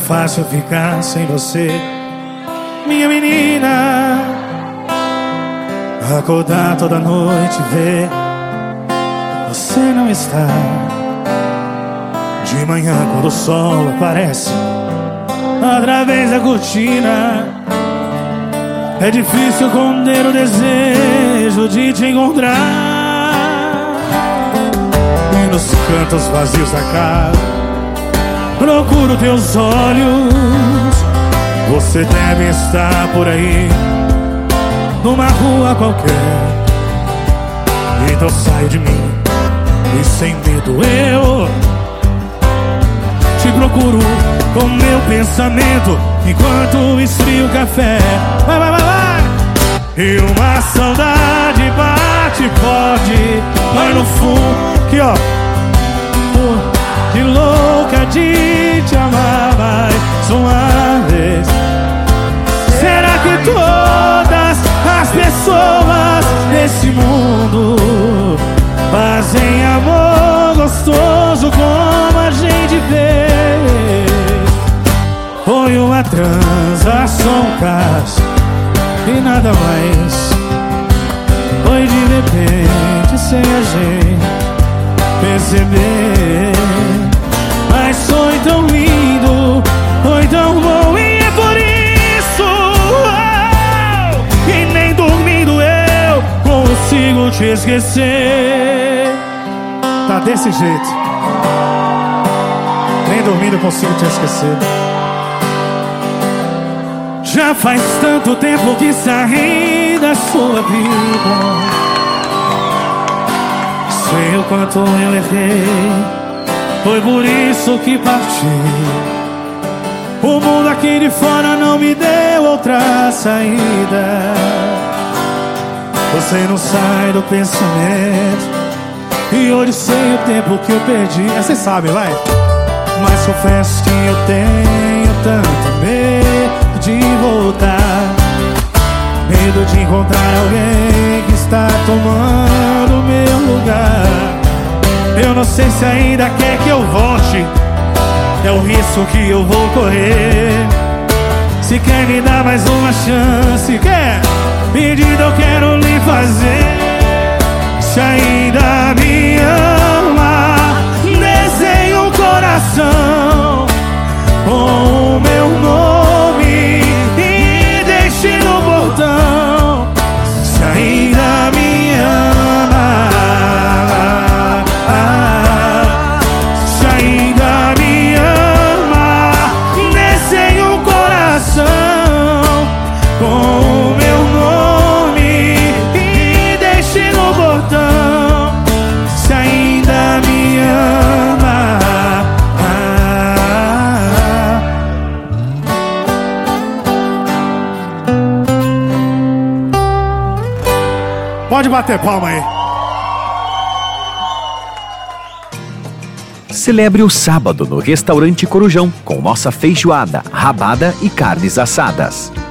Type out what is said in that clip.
fácil ficar sem você, minha menina. Acordar toda noite e ver você não está. De manhã quando o sol aparece através da cortina, é difícil conter o desejo de te encontrar. E nos cantos vazios da casa procuro teus olhos. Você deve estar por aí, numa rua qualquer. Então saio de mim e sem medo eu te procuro com meu pensamento enquanto esfrio o café. Vai, vai, vai, vai! E uma saudade bate forte lá no fundo, aqui ó, de louca de te amar mais uma vez. Será que todas as pessoas desse mundo fazem amor gostoso como a gente fez? Foi uma transação, caso e nada mais. Foi de repente sem a gente perceber. Mas foi tão lindo, foi tão bom, e é por isso que nem dormindo eu consigo te esquecer. Tá desse jeito, nem dormindo eu consigo te esquecer. Já faz tanto tempo que saí da sua vida, sei o quanto eu errei, foi por isso que parti. O mundo aqui de fora não me deu outra saída. Você não sai do pensamento, e hoje sei o tempo que eu perdi. Você sabe, vai. Mas confesso que eu tenho tanto medo de voltar, medo de encontrar alguém que está tomando meu lugar. Eu não sei se ainda quer que eu volte, é o risco que eu vou correr. Se quer me dar mais uma chance, quer? Pedido eu quero lhe fazer. Se ainda me ama, desenhe um coração com o meu nome e deixe no portão. Se ainda me ama, se ainda me ama, desenhe um coração com o meu nome e deixe no portão. Se ainda me ama. Pode bater palma aí. Celebre o sábado no Restaurante Corujão com nossa feijoada, rabada e carnes assadas.